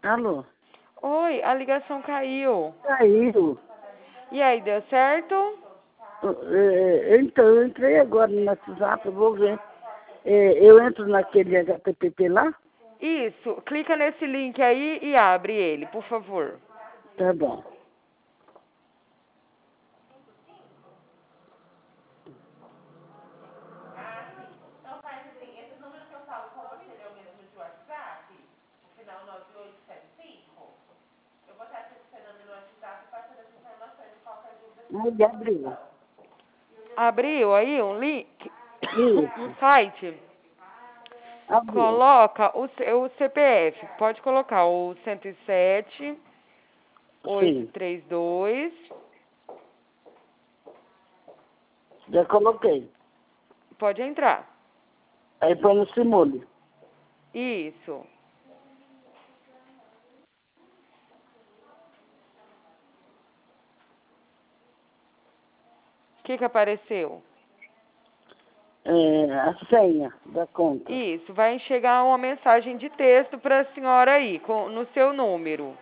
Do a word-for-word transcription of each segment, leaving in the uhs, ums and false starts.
Alô? Oi, a ligação caiu. Caiu. E aí, deu certo? É, então, eu entrei agora no WhatsApp, eu vou ver. É, eu entro naquele H T T P lá? Isso, clica nesse link aí e abre ele, por favor. Tá bom. Aí abriu. Abriu aí um link, um Isso. site. Abriu. Coloca o, C- o C P F. Pode colocar o cento e sete, Sim. oitocentos e trinta e dois. Já coloquei. Pode entrar. Aí põe no simule. Isso. O que que apareceu? É, a senha da conta. Isso, vai chegar uma mensagem de texto para a senhora aí, com, no seu número.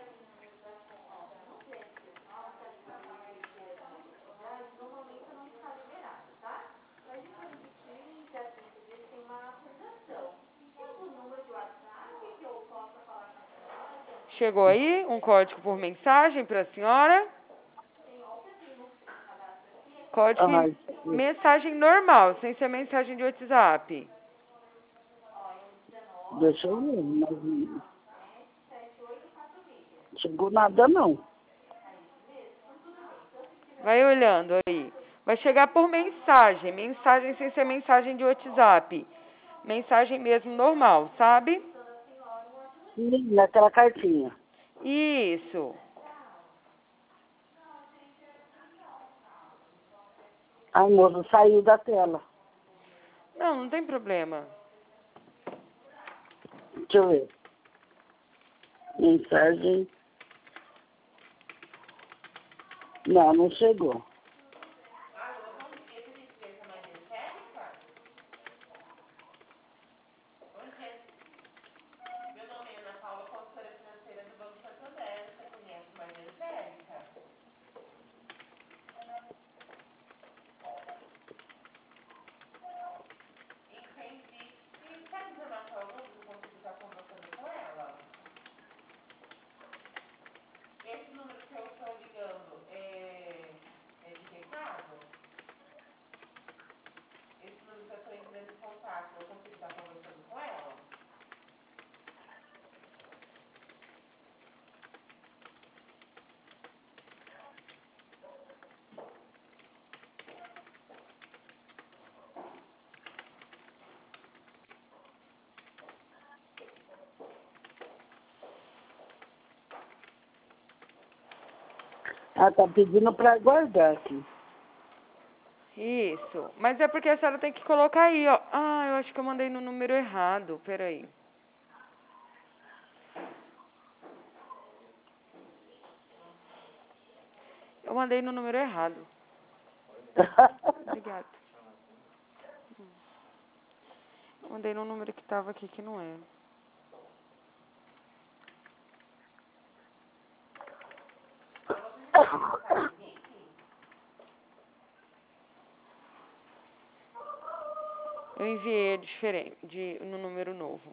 Chegou aí um código por mensagem para a senhora? Código em Ai, mensagem normal, sem ser mensagem de WhatsApp. deixa eu ver, mas não chegou nada não. Vai olhando aí. Vai chegar por mensagem, mensagem sem ser mensagem de WhatsApp. Mensagem mesmo normal, sabe? Sim, naquela cartinha. Isso. Ai, moça, saiu da tela. Não, não tem problema. Deixa eu ver. Mensagem. Não, não chegou. Ela tá pedindo para aguardar aqui. Isso. Mas é porque a senhora tem que colocar aí, ó. Ah, eu acho que eu mandei no número errado. Peraí. Eu mandei no número errado. Obrigada. Eu mandei no número que tava aqui, que não é. Eu enviei diferente, de, no número novo.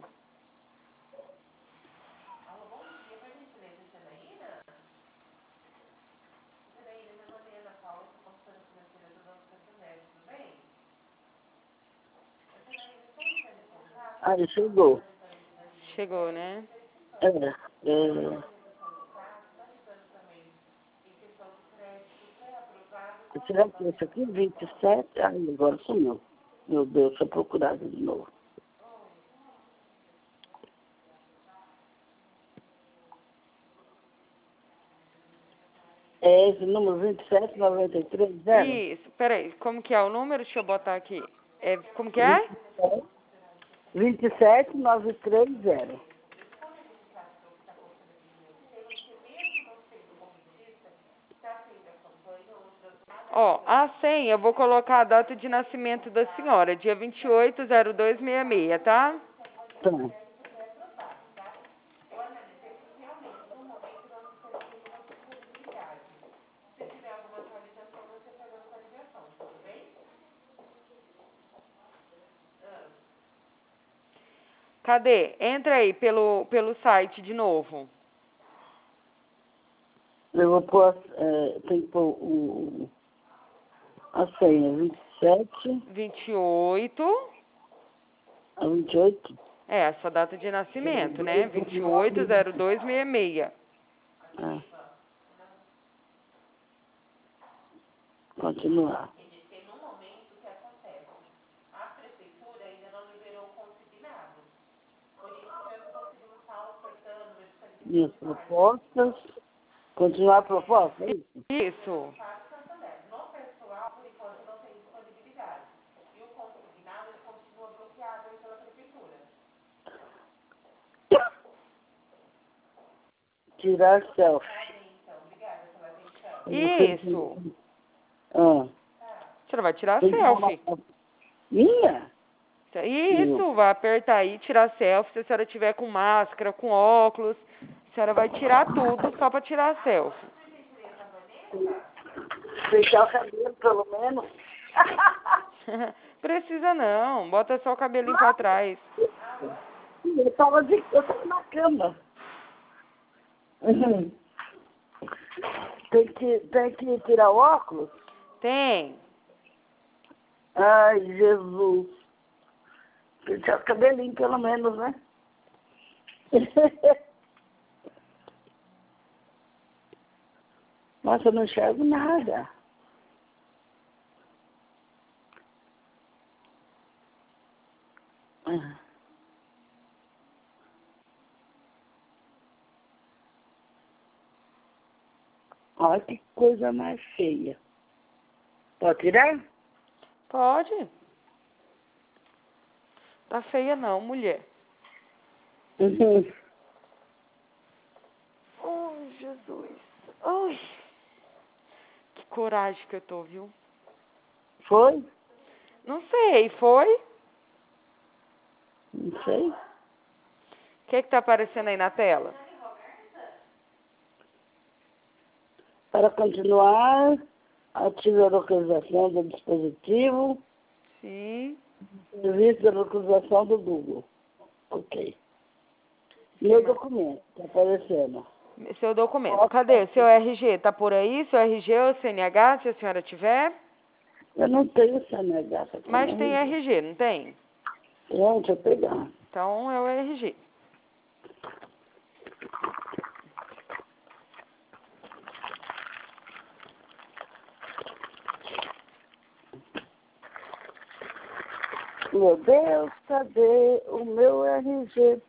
Aí chegou. Chegou, né? É, é, será que esse aqui, vinte e sete? Ai, agora sumiu. Meu Deus, deixa eu procurar de novo. É esse número vinte e sete, noventa e três, zero? Isso. Peraí, como que é o número? Deixa eu botar aqui. É, como que é? vinte e sete, noventa e três, zero. Ó, a senha, eu vou colocar a data de nascimento da senhora, dia vinte e oito, zero dois, sessenta e seis, tá? Tá. Cadê? Entra aí pelo, pelo site de novo. Eu vou pôr, é, tem que pôr o, a senha, vinte e sete. vinte e oito. A vinte e oito? É, a sua data de nascimento, né? vinte e oito, zero dois, sessenta e seis. Ah. Continuar. Minhas propostas. Continuar a proposta, é isso? Isso. Tirar selfie. Isso. Ah. Você vai tirar Tem que tirar selfie. uma foto minha? Isso, vai apertar aí, tirar selfie. Se a senhora tiver com máscara, com óculos, a senhora vai tirar tudo só para tirar selfie. Fechar o cabelo, pelo menos. Precisa não, bota só o cabelinho para trás. Eu tava, de, eu tava na cama. Uhum. Tem que, tem que tirar o óculos? Tem. Ai, Jesus. Fechar o cabelinho, pelo menos, né? Nossa, eu não enxergo nada. Ah. Olha que coisa mais feia. Pode tirar? Pode. Tá feia não, mulher. Uhum. Ai, Jesus. Ai. Que coragem que eu tô, viu? Foi? Não sei, foi? Não sei. O que que tá aparecendo aí na tela? Para continuar, ative a localização do dispositivo. Sim. Serviço de localização do Google. Ok. Meu documento, está aparecendo. Seu documento. Cadê? Seu R G? Tá por aí? Seu R G ou C N H, se a senhora tiver? Eu não tenho C N H. Tá com Mas tem R G. R G, não tem? Tem, deixa eu pegar. Então é o R G. Meu Deus, cadê o meu R G?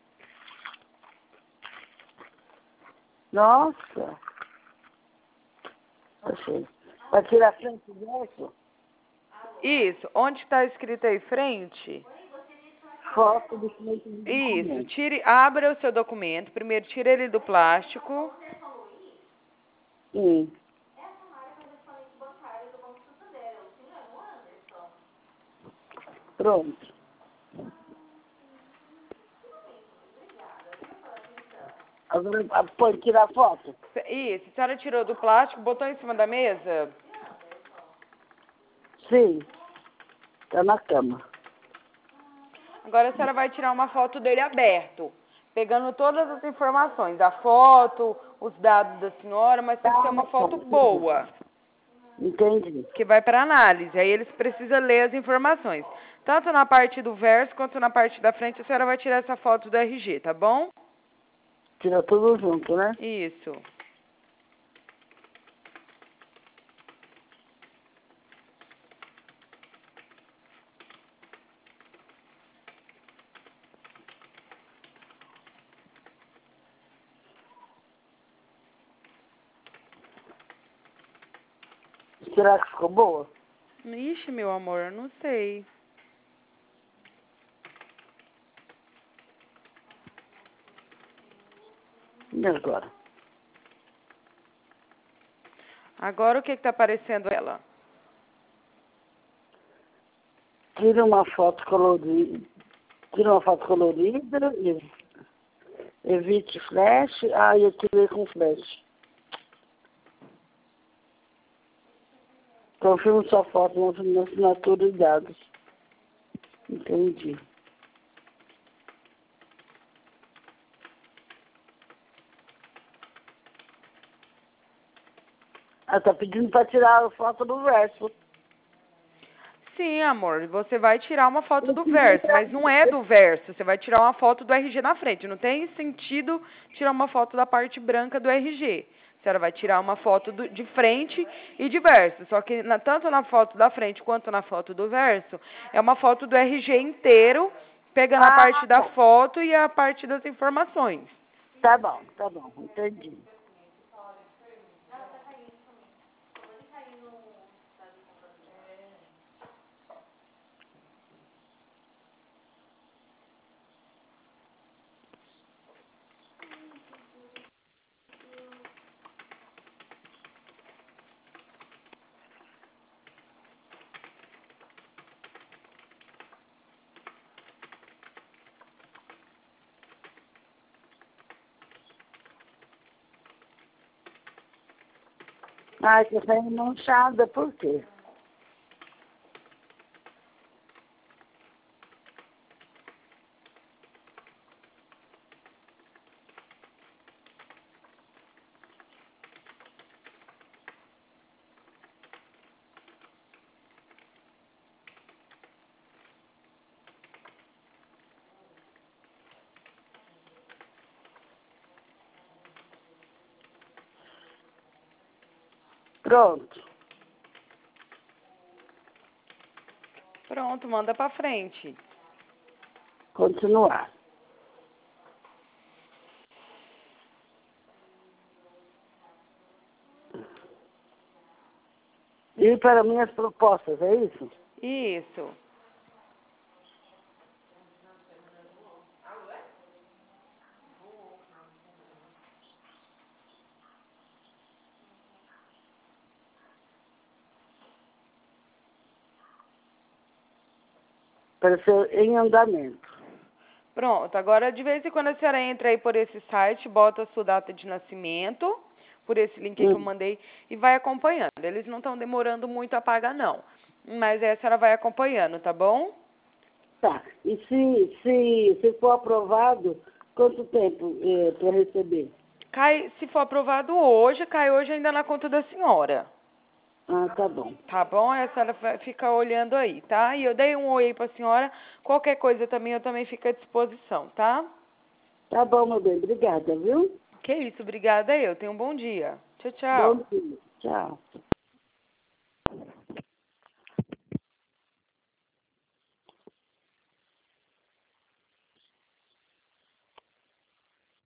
Nossa. Achei. Vai tirar frente e verso? Isso. Onde está escrito aí frente? Foto do frente do Isso. documento. Tire, abra o seu documento. Primeiro tira ele do plástico. Sim. Pronto. Agora ah, pode tirar foto? Isso. A senhora tirou do plástico, botou em cima da mesa? Sim. Tá na cama. Agora a senhora vai tirar uma foto dele aberto, pegando todas as informações, a foto, os dados da senhora, mas tem que ser uma foto boa, Entendi. que vai para análise. Aí eles precisam ler as informações. Tanto na parte do verso quanto na parte da frente, a senhora vai tirar essa foto do R G, tá bom? Tira tudo junto, né? Isso. Será que ficou boa? Ixi, meu amor, eu não sei. E agora? Agora o que que tá aparecendo ela? Tira uma foto colorida. Tira uma foto colorida. e- Evite flash. Ah, eu tirei com flash. Confirmo sua foto na assinatura e dados. Entendi. Ela tá pedindo para tirar a foto do verso. Sim, amor, você vai tirar uma foto do verso, mas não é do verso, você vai tirar uma foto do R G na frente. Não tem sentido tirar uma foto da parte branca do R G. A senhora vai tirar uma foto do, de frente e de verso. Só que na, tanto na foto da frente quanto na foto do verso, é uma foto do R G inteiro, pegando a Ah, parte da tá. foto e a parte das informações. Tá bom, tá bom, entendi. Ai, que vem manchada, por quê? Pronto. Pronto, manda pra frente. Continuar. E para minhas propostas, é isso? Isso. Para ser em andamento. Pronto, agora de vez em quando a senhora entra aí por esse site, bota a sua data de nascimento, por esse link aí que eu Hum. mandei, e vai acompanhando. Eles não estão demorando muito a pagar, não. Mas aí a senhora vai acompanhando, tá bom? Tá. E se, se, se for aprovado, quanto tempo é, para receber? Cai, se for aprovado hoje, cai hoje ainda na conta da senhora. Ah, tá bom. Tá bom? Aí a senhora vai ficar olhando aí, tá? E eu dei um oi aí pra senhora. Qualquer coisa também, eu também fico à disposição, tá? Tá bom, meu bem. Obrigada, viu? Que isso, obrigada eu. Tenha um bom dia. Tchau, tchau. Bom dia. Tchau.